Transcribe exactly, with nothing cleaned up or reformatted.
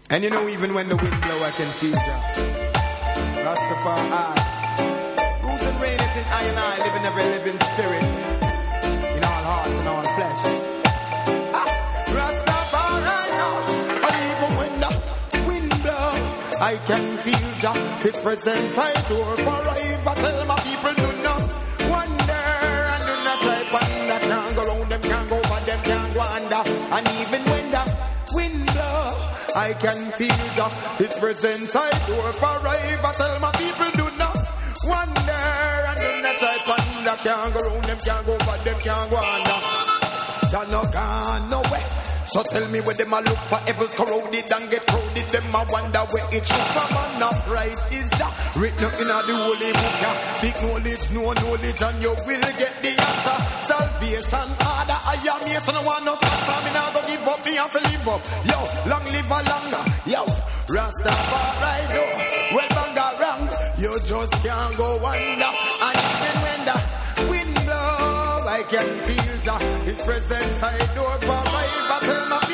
And you know, even when the wind blow, I can feel Jah. Rastafari, rules and reigneth in I and I, living every living spirit, in all hearts and all flesh. Ah, Rastafari, now, and even when the wind blow, I can feel Jah. His presence I adore forever. Tell my people do not wonder and do not try ponder. Can't go round them, can't go over them, can't go under. And even when the wind blow, I can feel Jah. His presence I adore forever. Tell my people do not wonder and do not try ponder. Can't go round them, can't go over them, can't go under. Jah no gone nowhere. So tell me where them a look for evils corroded and get crowded. Them a wonder where it should from enough right is Jah. Written in a the holy book, yeah. Seek knowledge, no knowledge, and you will get the answer. Salvation, order, I am here, so no one no stop from me. Now go give up, me have to live up. Yo, long live a longer. Yo, Rastafari, no. Well, banga wrong. You just can't go under. And even when the wind blow, I can feel Jah. His presence I adore forever. Tell my people